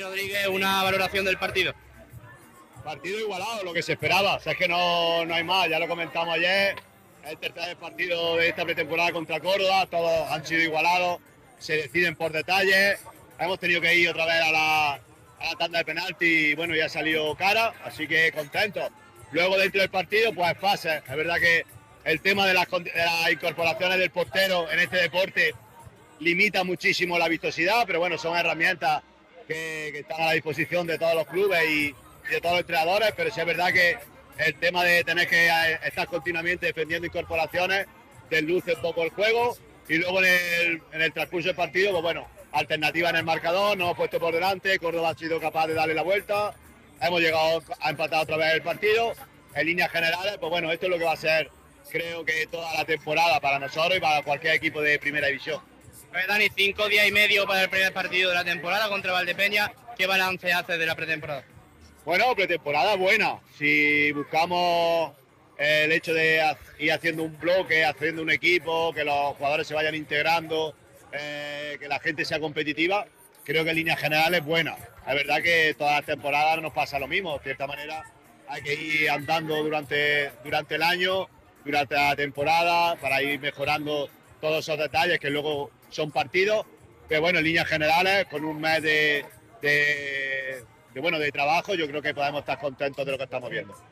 Rodríguez, una valoración del partido. Partido igualado, lo que se esperaba. O sea, es que no hay más, ya lo comentamos ayer. Es el tercer partido de esta pretemporada contra Córdoba, todos han sido igualados, se deciden por detalles. Hemos tenido que ir otra vez a la tanda de penalti y bueno, ya ha salido cara, así que contentos. Luego dentro del partido, pues fases. Es verdad que el tema de las incorporaciones del portero en este deporte limita muchísimo la vistosidad, pero bueno, son herramientas que están a la disposición de todos los clubes y de todos los entrenadores, pero sí es verdad que el tema de tener que estar continuamente defendiendo incorporaciones desluce un poco el juego y luego en el transcurso del partido, pues bueno, alternativa en el marcador, nos hemos puesto por delante, Córdoba ha sido capaz de darle la vuelta, hemos llegado a empatar otra vez el partido. En líneas generales, pues bueno, esto es lo que va a ser, creo que toda la temporada para nosotros y para cualquier equipo de primera división. Dani, 5 días y medio para el primer partido de la temporada contra Valdepeña. ¿Qué balance haces de la pretemporada? Bueno, pretemporada buena. Si buscamos el hecho de ir haciendo un bloque, haciendo un equipo, que los jugadores se vayan integrando, que la gente sea competitiva, creo que en líneas generales es buena. Es verdad que todas las temporadas nos pasa lo mismo. De cierta manera hay que ir andando durante el año, durante la temporada, para ir mejorando todos esos detalles que luego son partidos. Pero bueno, en líneas generales, con un mes de trabajo, yo creo que podemos estar contentos de lo que estamos viendo.